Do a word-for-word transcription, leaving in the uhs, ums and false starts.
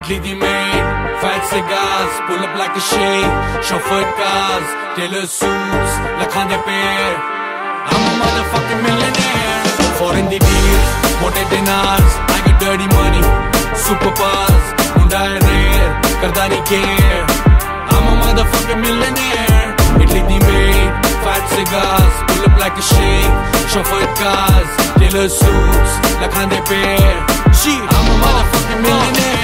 Italy the maid, fat cigars, pull up like a shade, chauffeured cars, tailor suits, lakhande pe. I'm a motherfucking millionaire. Foreign the deals, mote dinars, I got dirty money, super buzz, Hyundai rare, karda nahi care. I'm a motherfucking millionaire. Italy the maid, fat cigars, pull up like a shade, chauffeured cars, tailor suits, lakhande pe. I'm a motherfucking millionaire.